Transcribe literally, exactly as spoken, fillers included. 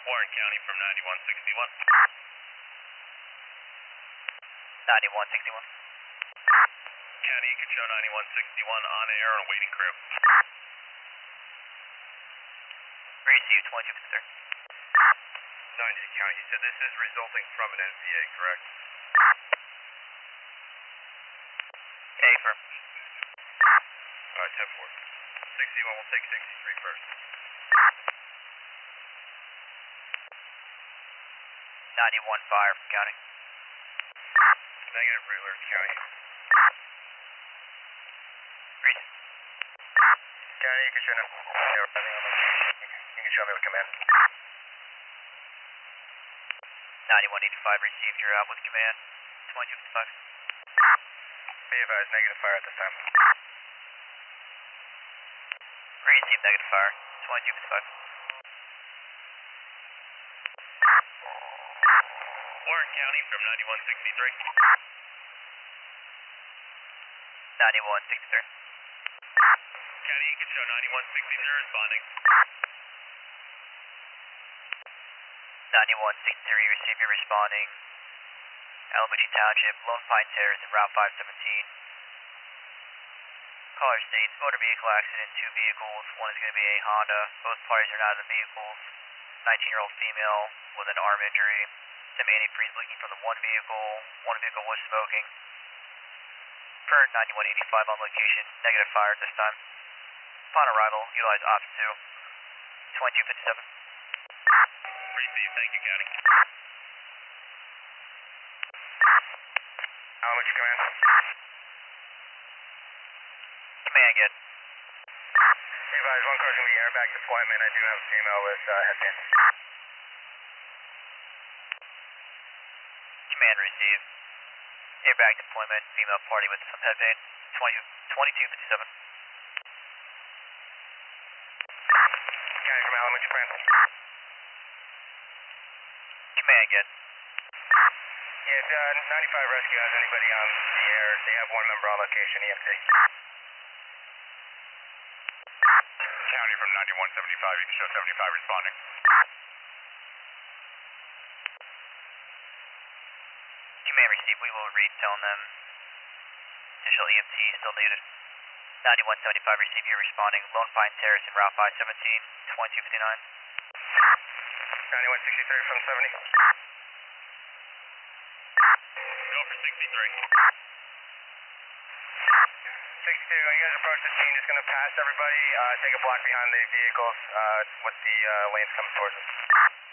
Warren County from ninety-one sixty-one. ninety-one sixty-one. County, you can show ninety-one sixty-one on air and waiting crew. Received twenty-two fifty-three. ninety County, you said this is resulting from an N C A, correct? A firm. Alright, ten four. sixty-one, we'll take sixty-three first. ninety-one fire from county. Negative, regular county. Reason. County, you can show no. You can show me with command. ninety-one eighty-five received, you're out with command. twenty-two fifty-five. Be advised, negative fire at this time. Received negative fire. twenty-two fifty-five. Warren County from ninety-one sixty-three. ninety-one sixty-three. County, you can show ninety-one sixty-three responding. ninety-one sixty-three, receive your responding. Alamogee Township, Lone Pine Terrace, and Route five seventeen. Caller states, motor vehicle accident, two vehicles. One is going to be a Honda. Both parties are not in the vehicles. nineteen-year-old female with an arm injury. Some antifreeze leaking from the one vehicle. One vehicle was smoking. Per ninety-one eighty-five on location, negative fire at this time. Upon arrival, utilize Ops two. twenty-two fifty-seven. Receive, thank you, County. Alamogee Command. Command, good. Be advised, one car's going to be airbag deployment. I do have a female with uh, headband. Command, receive. Airbag deployment, female party with some headband. twenty-two fifty-seven. County from Alamogee Command. Command, good. Yeah, if uh, ninety-five Rescue has anybody on the air, they have one member on location, E M T. County from ninety-one seventy-five, you can show seventy-five responding. Command, receive. We will read telling them additional E M T still needed. ninety-one seventy-five, receive. You're responding. Lone Pine Terrace and Route five seventeen, twenty-two fifty-nine. ninety-one sixty-three from seventy. Go for sixty-three. sixty-two, when you guys approach the scene, just going to pass everybody, uh, take a block behind the vehicles uh, with the uh, lanes coming towards us.